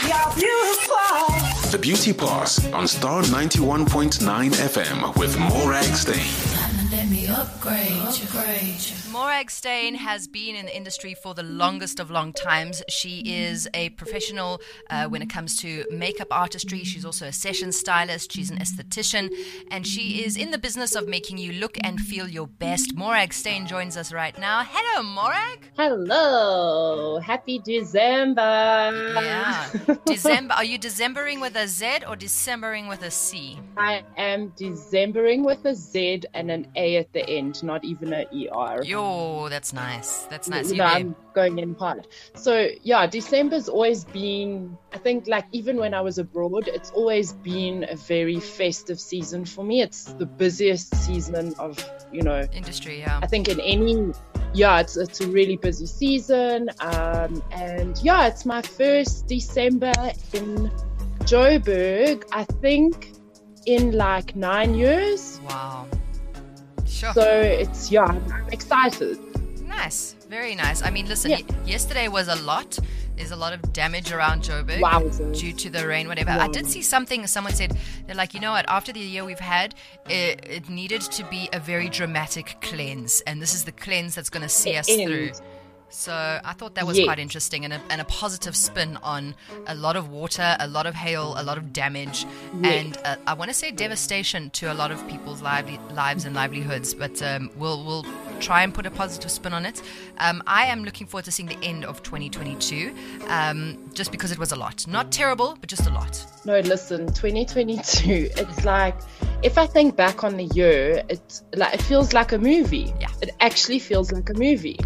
You're beautiful. The Beauty Pass on Star 91.9 FM with Morag Steyn. Let me upgrade you. Morag Steyn has been in the industry for the longest of long times. She is a professional when it comes to makeup artistry. She's also a session stylist. She's an esthetician. And she is in the business of making you look and feel your best. Morag Steyn joins us right now. Hello, Morag. Hello. Happy December. Yeah. December. Are you Decembering with a Z or Decembering with a C? I am Decembering with a Z and an A at the end, not even an ER. Yo, that's nice. That's nice. You know, I'm going in hard. So, yeah, December's always been, I think, like, even when I was abroad, it's always been a very festive season for me. It's the busiest season of, you know, industry, yeah. I think in any, yeah, it's a really busy season. And, yeah, it's my first December in Joburg, I think, in like 9 years. Wow. Sure. So it's, yeah, I'm excited. Nice. Very nice. I mean, listen, Yeah. Yesterday was a lot. There's a lot of damage around Joburg due to the rain, whatever. I did see something, someone said, they're like, you know what, after the year we've had, it needed to be a very dramatic cleanse. And this is the cleanse that's going to see us through. So I thought that was quite interesting and a positive spin on a lot of water, a lot of hail, a lot of damage, and I want to say devastation to a lot of people's lives and livelihoods. But we'll try and put a positive spin on it. I am looking forward to seeing the end of 2022, just because it was a lot. Not terrible, but just a lot. No, listen, 2022, it's like, if I think back on the year, it feels like a movie. Yeah. It actually feels like a movie.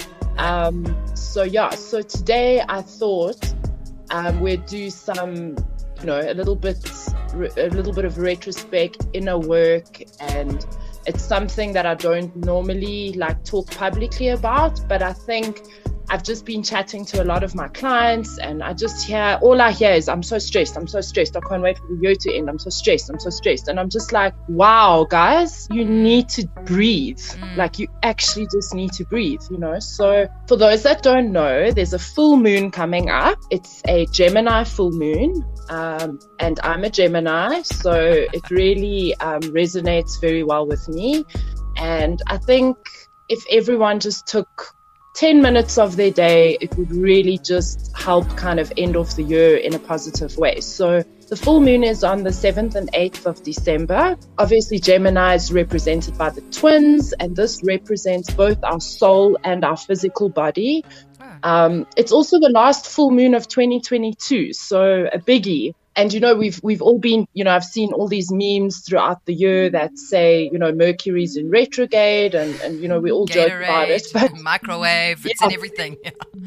So today I thought we'd do some, you know, a little bit of retrospect, inner work, and it's something that I don't normally like talk publicly about, but I think I've just been chatting to a lot of my clients, and all I hear is, I'm so stressed, I can't wait for the year to end, I'm so stressed. And I'm just like, wow, guys, you need to breathe. Like, you actually just need to breathe, you know. So for those that don't know, there's a full moon coming up. It's a Gemini full moon, and I'm a Gemini, so it really resonates very well with me. And I think if everyone just took 10 minutes of their day, it would really just help kind of end off the year in a positive way. So the full moon is on the 7th and 8th of December. Obviously, Gemini is represented by the twins, and this represents both our soul and our physical body. It's also the last full moon of 2022, so a biggie. And, you know, we've all been, you know, I've seen all these memes throughout the year that say, you know, Mercury's in retrograde, and you know, we all joke about it. But microwave, it's in everything.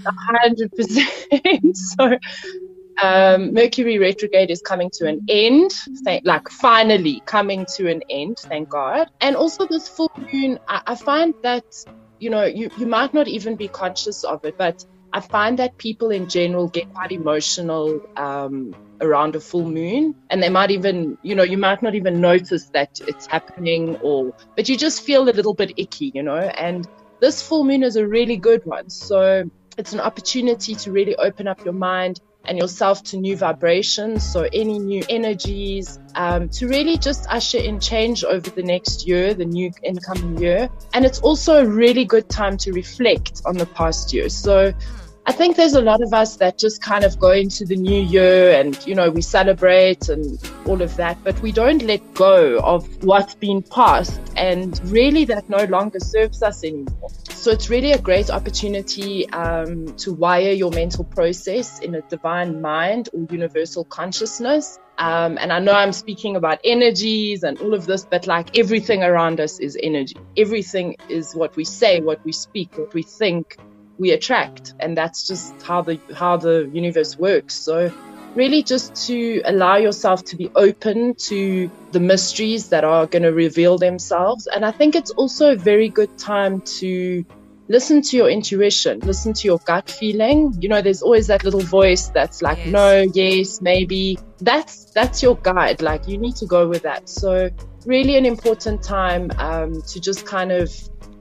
100%. So Mercury retrograde is coming to an end, finally coming to an end, thank God. And also this full moon, I find that, you know, you might not even be conscious of it, but I find that people in general get quite emotional around a full moon, and they might even, you know, you might not even notice that it's happening, but you just feel a little bit icky, you know. And this full moon is a really good one. So it's an opportunity to really open up your mind and yourself to new vibrations, so any new energies, to really just usher in change over the next year, the new incoming year. And it's also a really good time to reflect on the past year. So I think there's a lot of us that just kind of go into the new year and, you know, we celebrate and all of that, but we don't let go of what's been past, and really that no longer serves us anymore. So it's really a great opportunity to wire your mental process in a divine mind or universal consciousness. And I know I'm speaking about energies and all of this, but like everything around us is energy. Everything is what we say, what we speak, what we think, we attract. And that's just how the universe works. So really just to allow yourself to be open to the mysteries that are going to reveal themselves. And I think it's also a very good time to listen to your intuition, listen to your gut feeling. You know, there's always that little voice that's like, no, yes, maybe. That's your guide. Like, you need to go with that. So really an important time to just kind of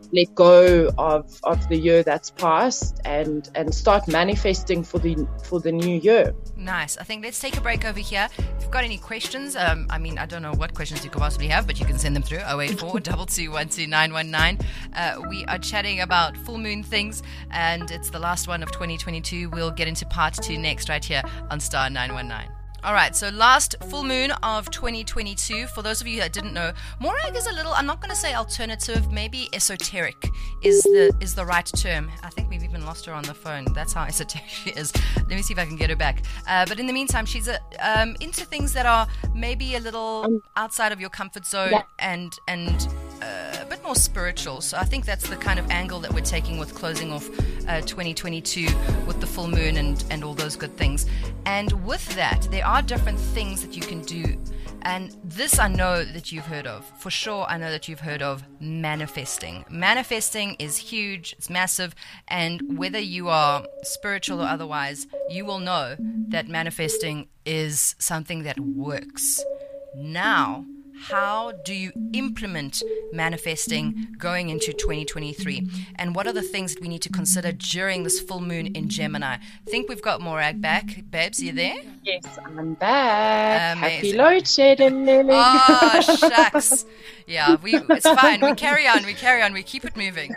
let go of the year that's passed and start manifesting for the new year. Nice. I think let's take a break over here. If you've got any questions, I don't know what questions you could possibly have, but you can send them through 084 221 919. We are chatting about full moon things, and it's the last one of 2022. We'll get into part 2 next, right here on Star 919. All right, so last full moon of 2022. For those of you that didn't know, Morag is a little, I'm not going to say alternative, maybe esoteric is the right term. I think we've even lost her on the phone. That's how esoteric she is. Let me see if I can get her back. But in the meantime, she's into things that are maybe a little outside of your comfort zone and a bit more spiritual. So I think that's the kind of angle that we're taking with closing off 2022 with the full moon and all those good things. And with that, there are different things that you can do. And this I know that you've heard of. For sure, I know that you've heard of manifesting. Manifesting is huge. It's massive. And whether you are spiritual or otherwise, you will know that manifesting is something that works. Now, how do you implement manifesting going into 2023? And what are the things that we need to consider during this full moon in Gemini? I think we've got Morag back. Babes, you there? Yes, I'm back. Happy load shedding, Lily. Oh, shucks. Yeah, it's fine. We carry on. We keep it moving.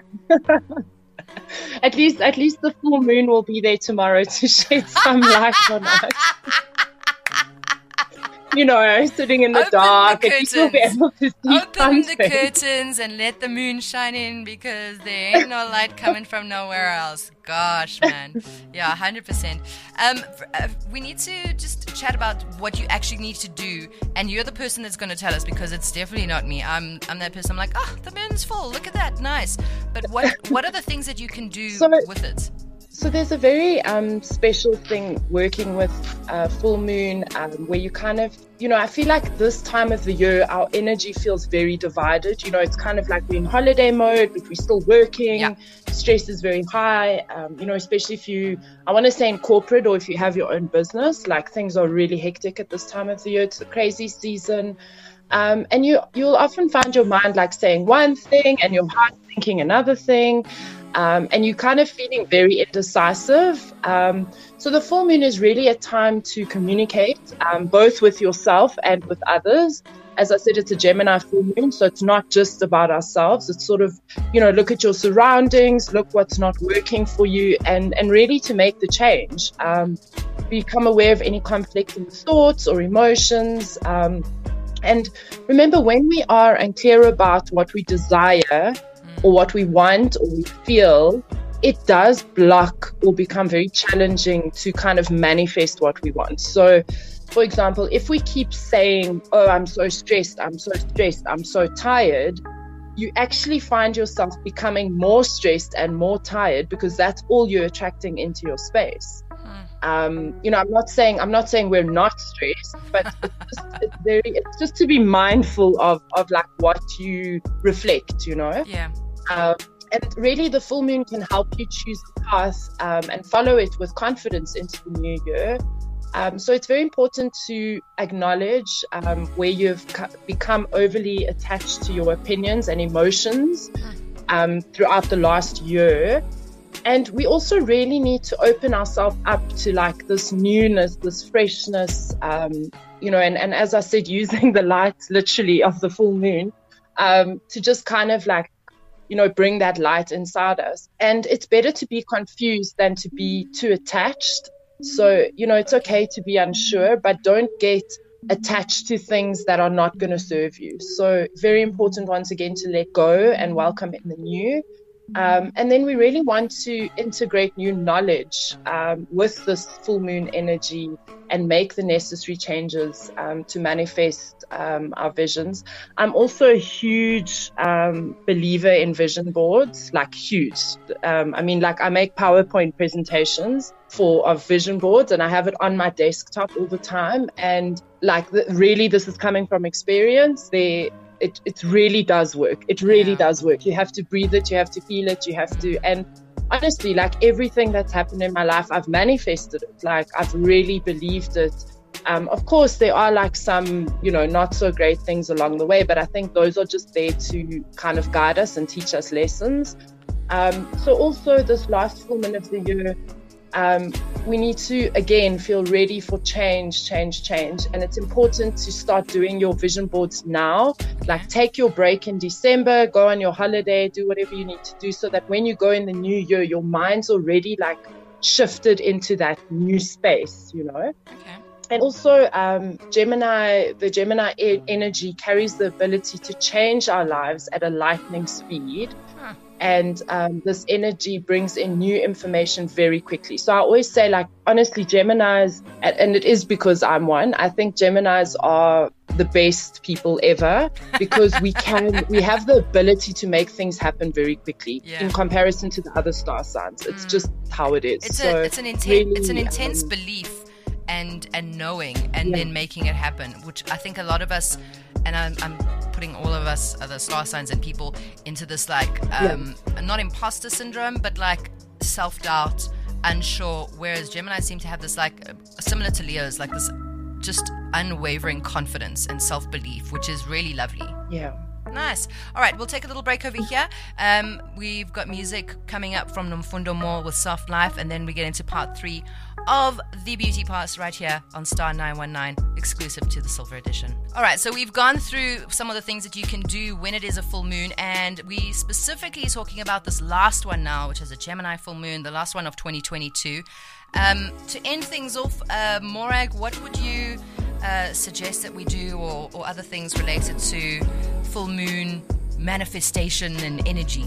At least the full moon will be there tomorrow to shed some light on us. Sitting in the dark, and you'll be able to see Open the curtains and let the moon shine in, because there ain't no light coming from nowhere else. Gosh, man. Yeah, 100%. We need to just chat about what you actually need to do, and you're the person that's going to tell us, because it's definitely not me. I'm that person. I'm like, the moon's full. Look at that. Nice. But what are the things that you can do with it? So there's a very special thing working with full moon where you kind of, I feel like this time of the year, our energy feels very divided. It's kind of like we're in holiday mode, but we're still working. Yeah. Stress is very high, especially if I want to say in corporate, or if you have your own business, like things are really hectic at this time of the year. It's a crazy season. And you'll often find your mind like saying one thing and your heart thinking another thing. And you're kind of feeling very indecisive. So the full moon is really a time to communicate, both with yourself and with others. As I said, it's a Gemini full moon, so it's not just about ourselves. It's sort of, look at your surroundings, look what's not working for you, and really to make the change. Become aware of any conflicting thoughts or emotions. And remember, when we are unclear about what we desire, or what we want or we feel, it does block or become very challenging to kind of manifest what we want. So, for example, if we keep saying, I'm so stressed, I'm so tired, you actually find yourself becoming more stressed and more tired, because that's all you're attracting into your space. I'm not saying we're not stressed, but it's just to be mindful of like what you reflect, Yeah. And really the full moon can help you choose the path and follow it with confidence into the new year. So it's very important to acknowledge where you've become overly attached to your opinions and emotions throughout the last year. And we also really need to open ourselves up to like this newness, this freshness, and as I said, using the light literally of the full moon to just kind of like, bring that light inside us. And it's better to be confused than to be too attached. So, it's okay to be unsure, but don't get attached to things that are not going to serve you. So very important once again to let go and welcome in the new. And then we really want to integrate new knowledge with this full moon energy and make the necessary changes to manifest our visions. I'm also a huge believer in vision boards, like huge. I make PowerPoint presentations of vision boards, and I have it on my desktop all the time. And really, this is coming from experience. It really does work. It really does work. You have to breathe it. You have to feel it. And honestly, like everything that's happened in my life, I've manifested it. Like I've really believed it. Of course, there are like some, not so great things along the way, but I think those are just there to kind of guide us and teach us lessons. So also this last full moon of the year, we need to, again, feel ready for change. And it's important to start doing your vision boards now. Like, take your break in December, go on your holiday, do whatever you need to do so that when you go in the new year, your mind's already like shifted into that new space, Okay. And also, the Gemini energy carries the ability to change our lives at a lightning speed. Huh. And this energy brings in new information very quickly. So I always say, like, honestly, Geminis, and it is because I'm one, I think Geminis are the best people ever because we have the ability to make things happen very quickly in comparison to the other star signs. It's just how it is. It's an intense belief and knowing and then making it happen, which I think a lot of us, and I'm putting all of us other star signs and people into this like not imposter syndrome, but like self-doubt, unsure, whereas Gemini seem to have this like similar to Leo's, like this just unwavering confidence and self-belief, which is really lovely. Yeah. Nice. All right, we'll take a little break over here. We've got music coming up from Nomfundo Mall with Soft Life, and then we get into part 3 of the Beauty Pass right here on Star 919, exclusive to the Silver Edition. All right, so we've gone through some of the things that you can do when it is a full moon, and we specifically talking about this last one now, which is a Gemini full moon, the last one of 2022. To end things off, Morag, what would you suggest that we do, or other things related to full moon manifestation and energy?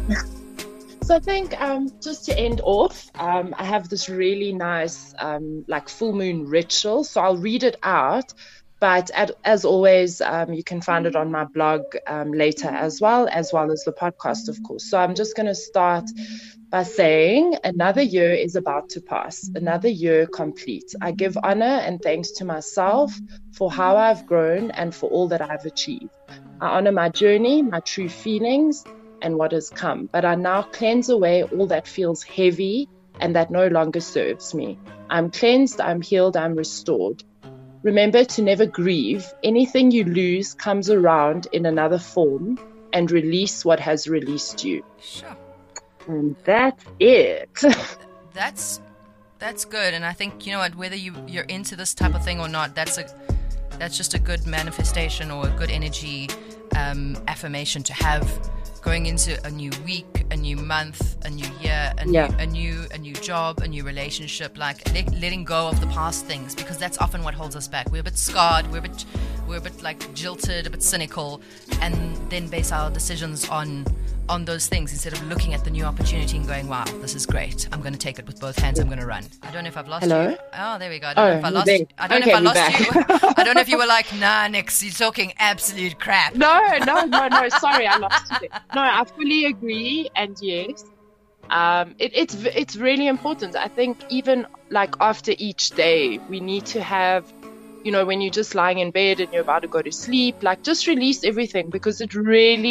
So I think just to end off, I have this really nice like full moon ritual. So I'll read it out, but as always, you can find it on my blog later as well as the podcast, of course. So I'm just going to start by saying, another year is about to pass, another year complete. I give honor and thanks to myself for how I've grown and for all that I've achieved. I honor my journey, my true feelings, and what has come, but I now cleanse away all that feels heavy and that no longer serves me. I'm cleansed, I'm healed, I'm restored. Remember to never grieve. Anything you lose comes around in another form, and release what has released you. Sure. And that's it. That's good. And I think, you know what, whether you're into this type of thing or not, that's just a good manifestation or a good energy affirmation to have going into a new week, a new month, a new year, a new job, a new relationship, like letting go of the past things, because that's often what holds us back. We're a bit scarred, we're a bit like jilted, a bit cynical, and then base our decisions on those things instead of looking at the new opportunity and going, wow, this is great. I'm going to take it with both hands. I'm going to run. I don't know if I've lost you. Oh, there we go. I don't know if I lost you. I don't know if I lost you. I don't know if you were like, nah, Nix, you're talking absolute crap. No. Sorry, I lost you there. No, I fully agree. And yes, it's really important. I think even like after each day, we need to have, when you're just lying in bed and you're about to go to sleep, like just release everything, because it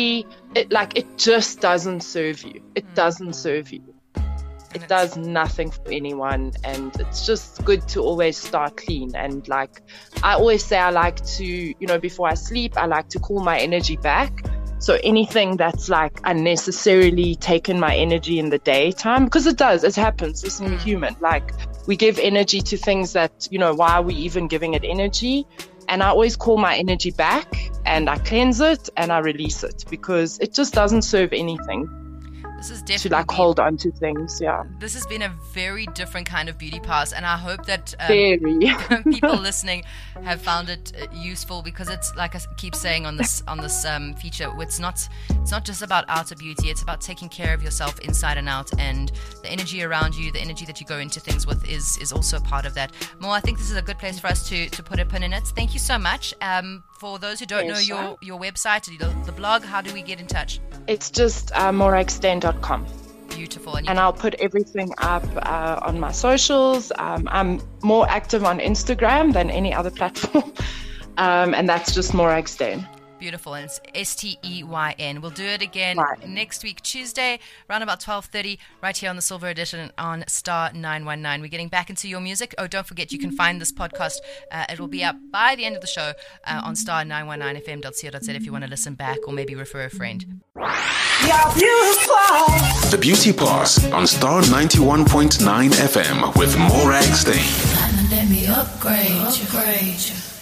just doesn't serve you. It doesn't serve you. It does nothing for anyone, and it's just good to always start clean. And like I always say, I like to, before I sleep, I like to call my energy back. So anything that's like unnecessarily taken my energy in the daytime, because it happens. Listen, we're human. Like we give energy to things that, why are we even giving it energy? And I always call my energy back and I cleanse it and I release it, because it just doesn't serve anything. This is definitely to like hold on to things. Yeah. This has been a very different kind of beauty pass, and I hope that people listening have found it useful, because it's like I keep saying on this feature, it's not just about outer beauty. It's about taking care of yourself inside and out, and the energy around you, the energy that you go into things with is also a part of that. Mo, I think this is a good place for us to put a pin in it. Thank you so much. For those who don't know your website, the blog, how do we get in touch? It's just moragstein.com. Beautiful. And I'll put everything up on my socials. I'm more active on Instagram than any other platform. And that's just Morag Stein. Beautiful. And it's STEYN. We'll do it again next week, Tuesday, around about 12:30, right here on the Silver Edition on Star 919. We're getting back into your music. Oh, don't forget, you can find this podcast. It will be up by the end of the show on star919fm.co.za if you want to listen back or maybe refer a friend. You're beautiful. The Beauty Pass on Star 91.9 FM with Morag Steyn. Let me upgrade you.